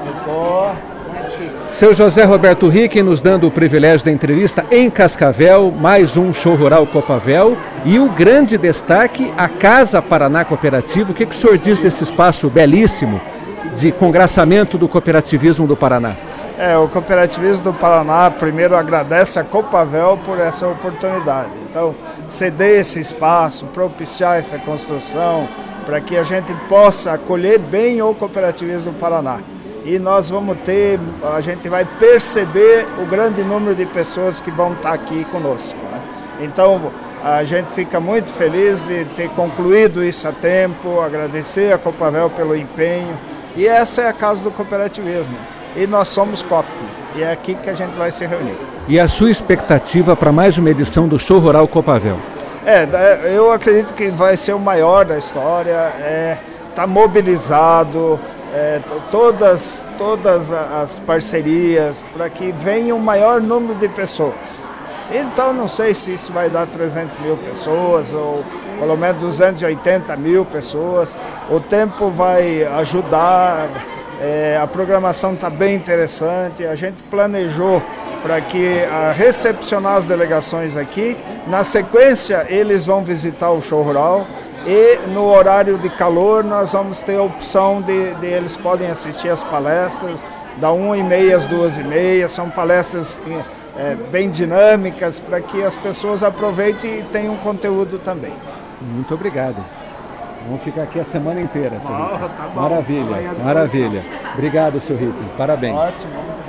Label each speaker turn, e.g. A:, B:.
A: Ficou.
B: Seu José Roberto Ricken nos dando o privilégio da entrevista em Cascavel, mais um show rural Copavel e o grande destaque, a Casa Paraná Cooperativo. O que o senhor diz desse espaço belíssimo de congraçamento do cooperativismo do Paraná?
A: O cooperativismo do Paraná primeiro agradece a Copavel por essa oportunidade. Então, ceder esse espaço, propiciar essa construção, para que a gente possa acolher bem o cooperativismo do Paraná. E nós vamos ter, a gente vai perceber o grande número de pessoas que vão estar aqui conosco, né? Então, a gente fica muito feliz de ter concluído isso a tempo, agradecer a Copavel pelo empenho. E essa é a casa do cooperativismo. E nós somos COP, e é aqui que a gente vai se reunir.
B: E a sua expectativa para mais uma edição do Show Rural Copavel?
A: Eu acredito que vai ser o maior da história, está mobilizado, todas as parcerias para que venha o maior número de pessoas. Então não sei se isso vai dar 300 mil pessoas ou pelo menos 280 mil pessoas. O tempo vai ajudar, a programação está bem interessante, a gente planejou para que recepcionar as delegações aqui. Na sequência, eles vão visitar o show rural e no horário de calor nós vamos ter a opção de eles podem assistir as palestras da 1h30 às 2h30. São palestras bem dinâmicas para que as pessoas aproveitem e tenham conteúdo também.
B: Muito obrigado. Vamos ficar aqui a semana inteira, seu Ricken.
A: Tá bom.
B: Maravilha, maravilha. Obrigado, seu Ricken. Parabéns.
A: Ótimo.